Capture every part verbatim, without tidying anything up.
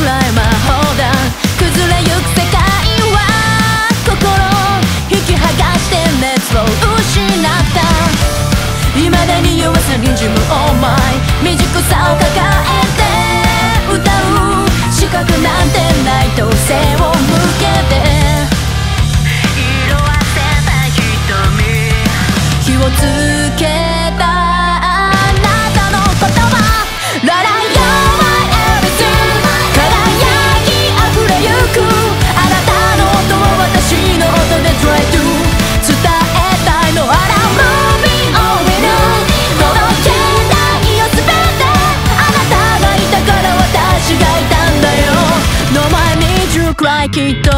らい魔法だ。崩れゆく世界は心引き剥がして熱を失った。未だに弱さにじむ Oh my 未熟さを抱えて歌う資格なんてないと背を向けて色あせた瞳火をつけたあなたの言葉ララよはエビス輝き溢れゆくあなたの音を私の音で Try to 伝えたいのあら Moving on with you 届けたいよ全てあなたがいたから私がいたんだよ No I need you cry きっと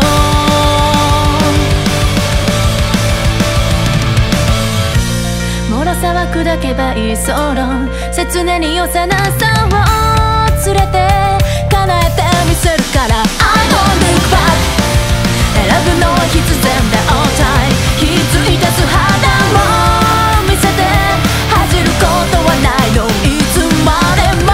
脆さは砕けばいいソロ切なに幼さを連れて叶えてみせるから I don't look back 選ぶのは必然だ All time 気づいた素肌も見せて恥じることはないのいつまでも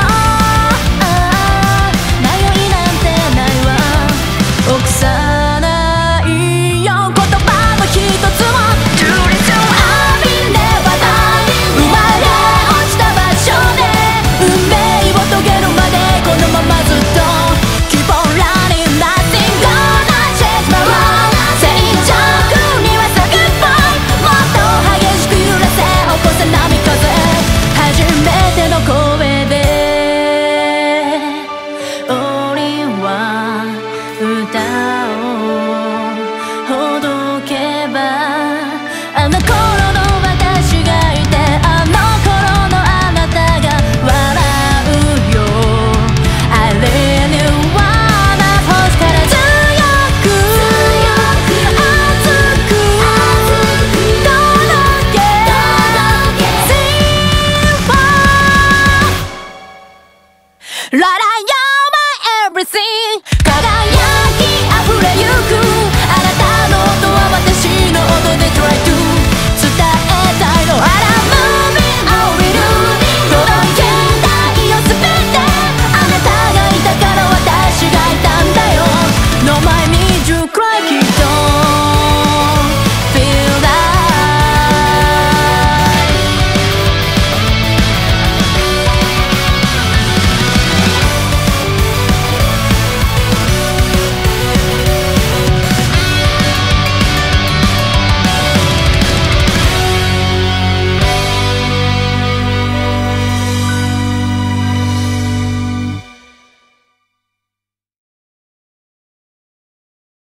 迷いなんてないわ臆さないよ言葉の一つも Too little I've been never done 生まれ落ちた場所で運命を遂げるまでこのままずっと Keep on running nothing gonna change my life 静寂にはさ Goodbye もっと激しく揺らせ起こせ波風初めての声で俺は歌をほどけばあの頃の私がいてあの頃のあなたが笑うよ I really wanna hold から強く熱く届け Sing for La la you're my everything